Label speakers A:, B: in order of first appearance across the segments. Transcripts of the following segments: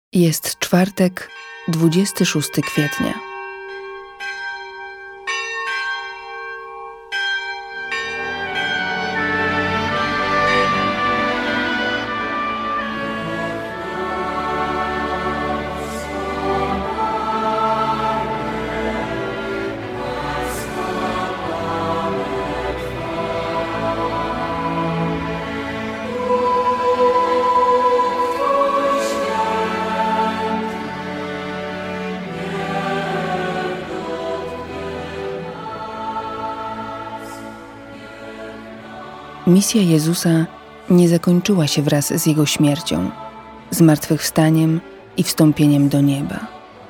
A: Jest czwartek, 26 kwietnia. Misja Jezusa nie zakończyła się wraz z Jego śmiercią, zmartwychwstaniem i wstąpieniem do nieba.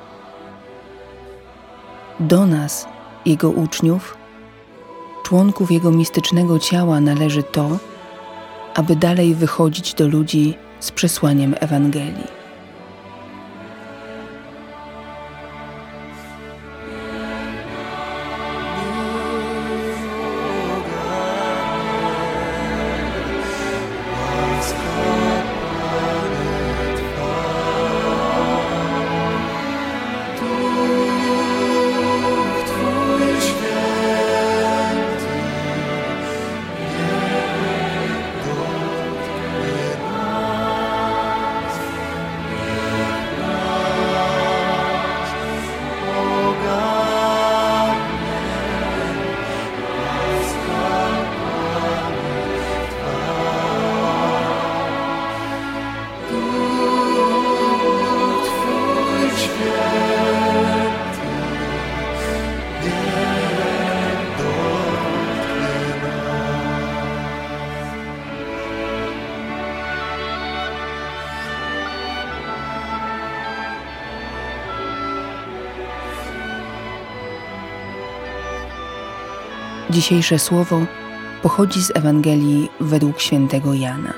A: Do nas, Jego uczniów, członków Jego mistycznego ciała należy to, aby dalej wychodzić do ludzi z przesłaniem Ewangelii. Dzisiejsze słowo pochodzi z Ewangelii według świętego Jana.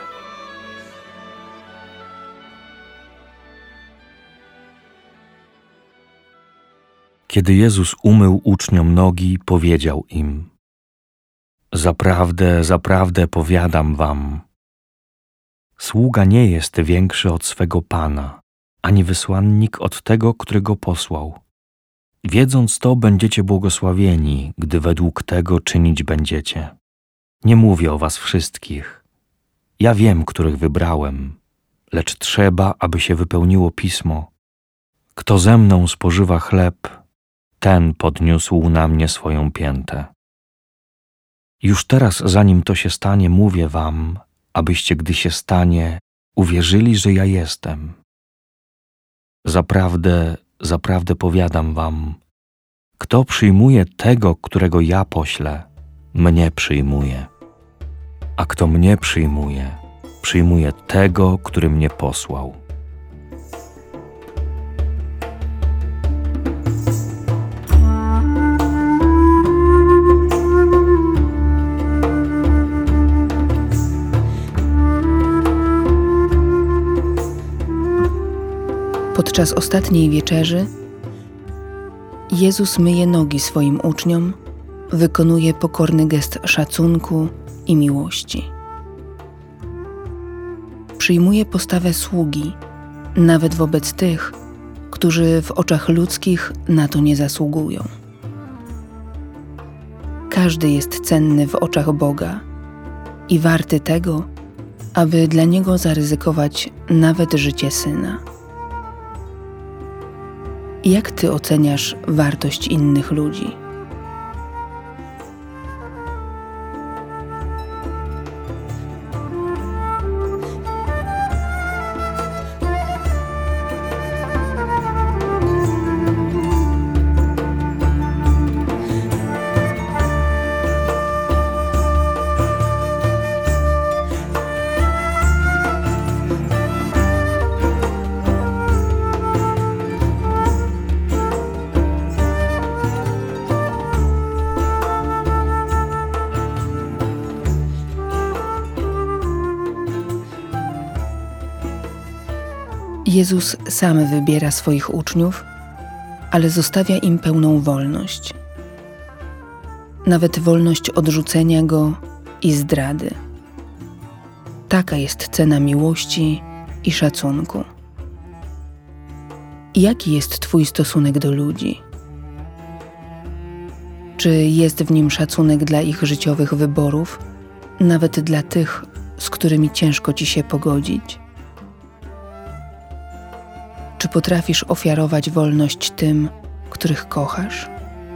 B: Kiedy Jezus umył uczniom nogi, powiedział im: Zaprawdę, zaprawdę powiadam wam, sługa nie jest większy od swego Pana, ani wysłannik od tego, który go posłał. Wiedząc to, będziecie błogosławieni, gdy według tego czynić będziecie. Nie mówię o was wszystkich. Ja wiem, których wybrałem, lecz trzeba, aby się wypełniło Pismo. Kto ze mną spożywa chleb, ten podniósł na mnie swoją piętę. Już teraz, zanim to się stanie, mówię wam, abyście, gdy się stanie, uwierzyli, że ja jestem. Zaprawdę, zaprawdę powiadam wam, kto przyjmuje tego, którego ja poślę, mnie przyjmuje. A kto mnie przyjmuje, przyjmuje tego, który mnie posłał.
A: Podczas ostatniej wieczerzy Jezus myje nogi swoim uczniom, wykonuje pokorny gest szacunku i miłości. Przyjmuje postawę sługi, nawet wobec tych, którzy w oczach ludzkich na to nie zasługują. Każdy jest cenny w oczach Boga i warty tego, aby dla Niego zaryzykować nawet życie Syna. Jak Ty oceniasz wartość innych ludzi? Jezus sam wybiera swoich uczniów, ale zostawia im pełną wolność. Nawet wolność odrzucenia Go i zdrady. Taka jest cena miłości i szacunku. Jaki jest Twój stosunek do ludzi? Czy jest w nim szacunek dla ich życiowych wyborów, nawet dla tych, z którymi ciężko Ci się pogodzić? Czy potrafisz ofiarować wolność tym, których kochasz?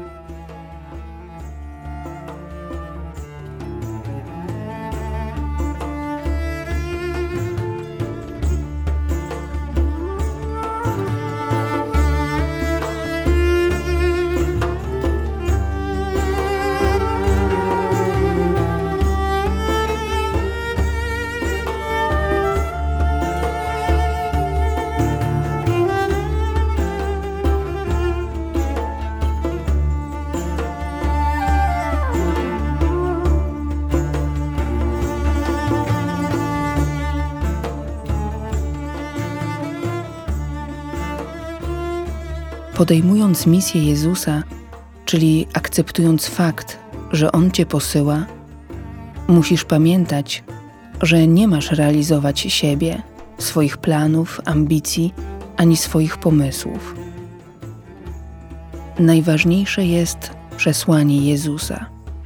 A: Podejmując misję Jezusa, czyli akceptując fakt, że On Cię posyła, musisz pamiętać, że nie masz realizować siebie, swoich planów, ambicji, ani swoich pomysłów. Najważniejsze jest przesłanie Jezusa.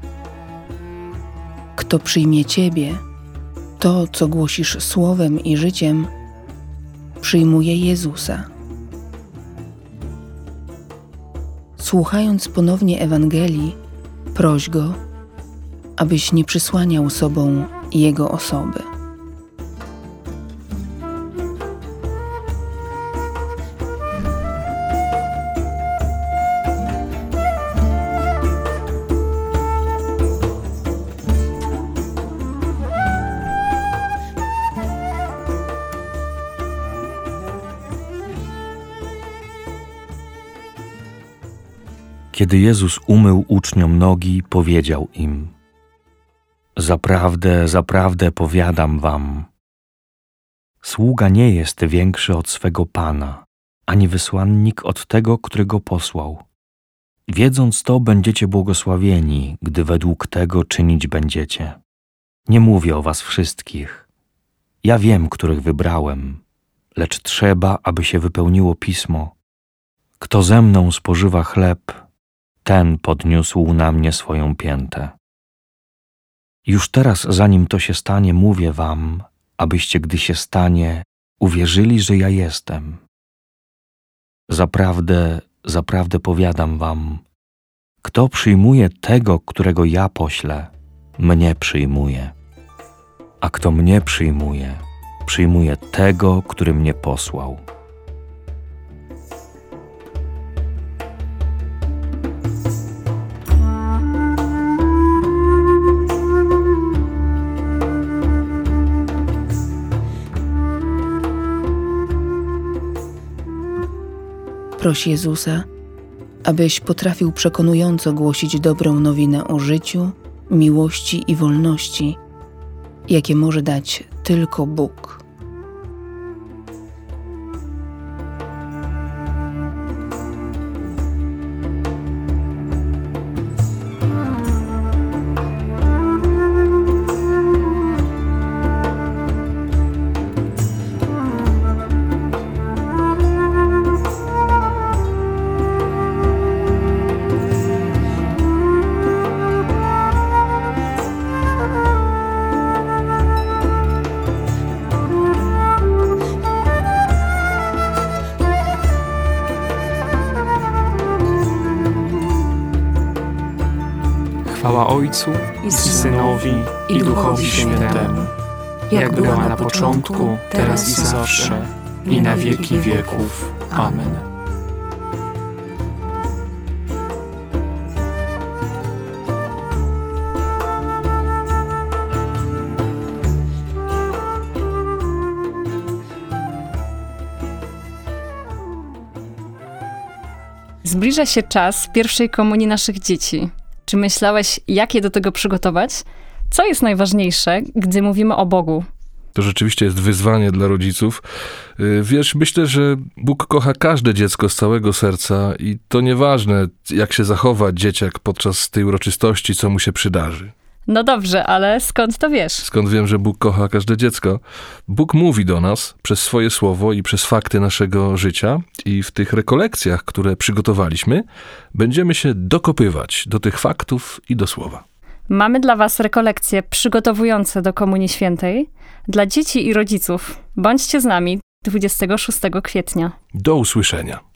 A: Kto przyjmie Ciebie, to, co głosisz słowem i życiem, przyjmuje Jezusa. Słuchając ponownie Ewangelii, proś Go, abyś nie przysłaniał sobą Jego osoby.
B: Kiedy Jezus umył uczniom nogi, powiedział im: Zaprawdę, zaprawdę powiadam wam, sługa nie jest większy od swego Pana, ani wysłannik od tego, który go posłał. Wiedząc to, będziecie błogosławieni, gdy według tego czynić będziecie. Nie mówię o was wszystkich. Ja wiem, których wybrałem, lecz trzeba, aby się wypełniło Pismo. Kto ze mną spożywa chleb, ten podniósł na mnie swoją piętę. Już teraz, zanim to się stanie, mówię wam, abyście, gdy się stanie, uwierzyli, że ja jestem. Zaprawdę, zaprawdę powiadam wam, kto przyjmuje tego, którego ja poślę, mnie przyjmuje. A kto mnie przyjmuje, przyjmuje tego, który mnie posłał.
A: Proś Jezusa, abyś potrafił przekonująco głosić dobrą nowinę o życiu, miłości i wolności, jakie może dać tylko Bóg.
C: Chwała Ojcu i Synowi i Duchowi Świętemu, jak była na początku, teraz i zawsze, i na wieki wieków. Amen.
D: Zbliża się czas pierwszej komunii naszych dzieci. Czy myślałeś, jak je do tego przygotować? Co jest najważniejsze, gdy mówimy o Bogu?
E: To rzeczywiście jest wyzwanie dla rodziców. Wiesz, myślę, że Bóg kocha każde dziecko z całego serca i to nieważne, jak się zachowa dzieciak podczas tej uroczystości, co mu się przydarzy.
D: No dobrze, ale skąd to wiesz?
E: Skąd wiem, że Bóg kocha każde dziecko? Bóg mówi do nas przez swoje słowo i przez fakty naszego życia i w tych rekolekcjach, które przygotowaliśmy, będziemy się dokopywać do tych faktów i do słowa.
D: Mamy dla was rekolekcje przygotowujące do Komunii Świętej dla dzieci i rodziców. Bądźcie z nami 26 kwietnia.
E: Do usłyszenia.